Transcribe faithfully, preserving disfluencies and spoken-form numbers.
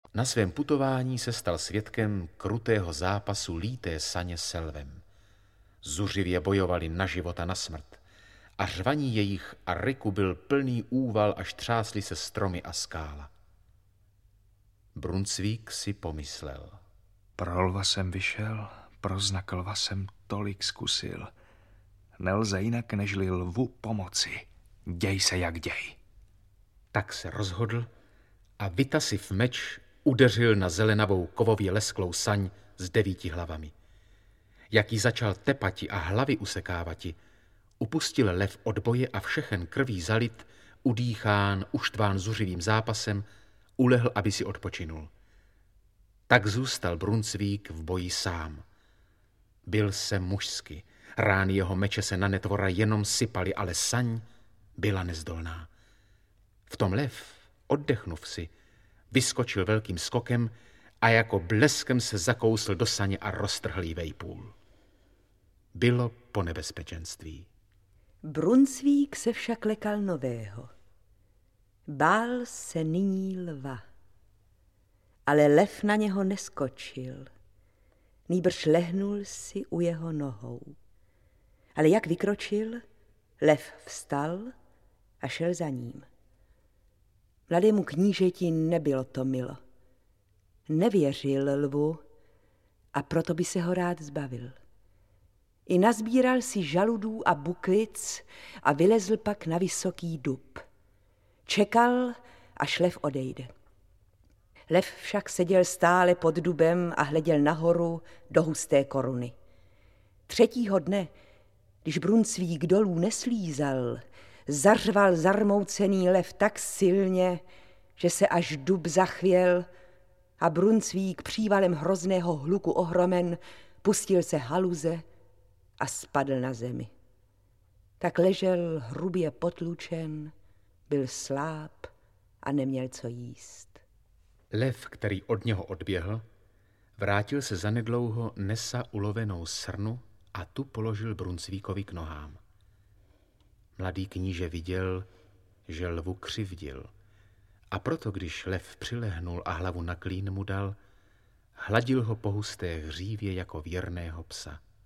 Na svém putování se stal svědkem krutého zápasu líté saně s lvem. Zuřivě bojovali na život a na smrt a řvaní jejich a ryku byl plný úval, až třásly se stromy a skála. Brunsvík si pomyslel. Pro lva jsem vyšel, pro znak lva jsem tolik zkusil. Nelze jinak, nežli lvu pomoci. Děj se, jak děj. Tak se rozhodl a vytasiv meč udeřil na zelenavou kovově lesklou saň s devíti hlavami. Jak ji začal tepati a hlavy usekávati, upustil lev od boje a všechen krví zalit, udýchán, uštván zuřivým zápasem, ulehl, aby si odpočinul. Tak zůstal Brunsvík v boji sám. Byl se mužsky, rány jeho meče se na netvora jenom sypaly, ale saň byla nezdolná. V tom lev, oddechnuv si, vyskočil velkým skokem a jako bleskem se zakousl do saně a roztrhl jí vejpůl. Bylo po nebezpečenství. Brunsvík se však lekal nového. Bál se nyní lva. Ale lev na něho neskočil. Nýbrž lehnul si u jeho nohou. Ale jak vykročil, lev vstal a šel za ním. Mladému knížeti nebylo to milo. Nevěřil lvu a proto by se ho rád zbavil. I nazbíral si žaludů a bukvic a vylezl pak na vysoký dub. Čekal, až lev odejde. Lev však seděl stále pod dubem a hleděl nahoru do husté koruny. Třetího dne, když Brunsvík dolů neslízal, zařval zarmoucený lev tak silně, že se až dub zachvěl a Brunsvík přívalem hrozného hluku ohromen pustil se haluze a spadl na zemi. Tak ležel hrubě potlučen, byl sláb a neměl co jíst. Lev, který od něho odběhl, vrátil se zanedlouho, nesa ulovenou srnu a tu položil Brunsvíkovi k nohám. Mladý kníže viděl, že lvu křivdil, a proto, když lev přilehnul a hlavu na klín mu dal, hladil ho po husté hřívě jako věrného psa.